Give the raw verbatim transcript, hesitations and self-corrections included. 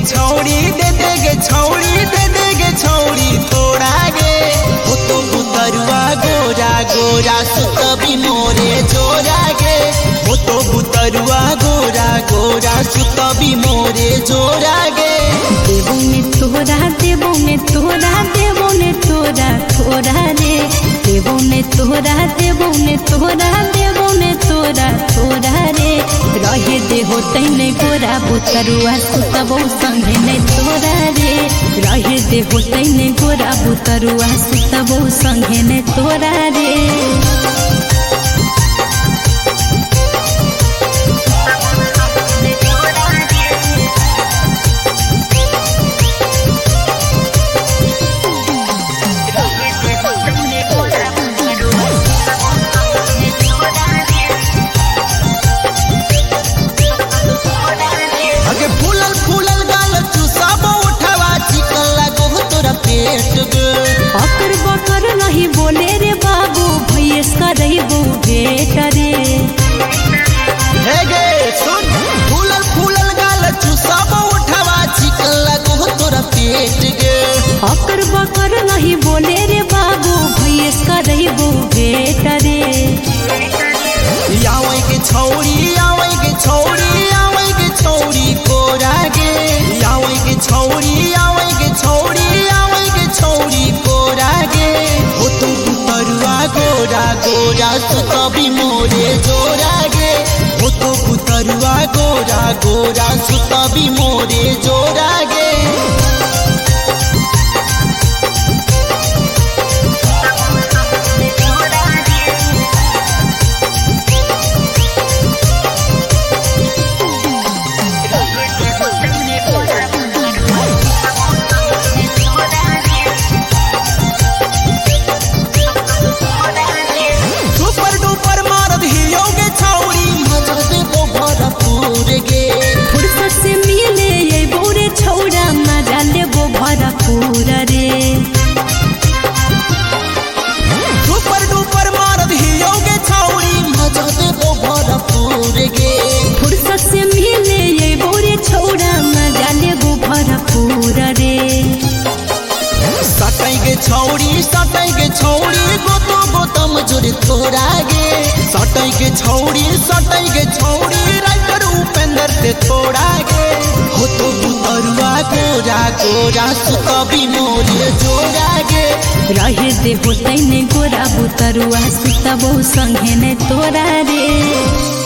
छौड़ी दे देगे छौड़ी दे देगे छौड़ी थोड़ा गे हो तो बुतरुआ गोरा गोरा सुतबी मोरे जोरा गे हो तो बुतरुआ गोरा गोरा सुतबी मोरे जोरा गे देवो ने तोरा देवो ने तोरा देवो ने तोरा थोड़ा रे देवो ने तोरा देवो ने तोरा देवो ने तोरा थोड़ा रे रहे दे हो तैने गोरा बुतरुआ सुतबो संगे ने तोरा रे रहे दे हो तैने गोरा बुतरुआ सुतबो संगे ने तोरा रे अकर बकर नहीं बोले रे बाबू भैयस का रही बो बेटा रे हे गे सुन फूलल फूलल गाल चुसाब उठावा चिकन लगो तोरा पेट गे अकर बकर नहीं बोले रे बाबू भैयस का रही बो बेटा रे यावई के छौड़ी यावई के छौड़ी यावई के छौड़ी कोरा गे यावई के छौड़ी यावई के छौड़ी यावई के छौड़ी कोरा गे हो तू बुतरुआ गोरा गोरा सुतबी मोरे जोरा गे हो तो बुतरुआ गोरा गोरा सुतबी मोरे जोरा गे पूरा रे सुपर डुपर मार दियोगे छौड़ी मजा देबो भरपूर गे फुर्सत से मिले ये बोरे छौड़ा मजा लेबो भरपूर रे सटाई के छौड़ी सटाई के छौड़ी गोतो गोतम जोरे तोरा गे सटाई के छौड़ी सटाई के छौड़ी राइटर उपेंद्र से तोड़ा गे हो तो बुतरुआ गोरा गोरा सुतबी मोरे जोरा गे रहे दे हो तैने गोरा बुतरुआ सुतबो संगे ने तोरा रे।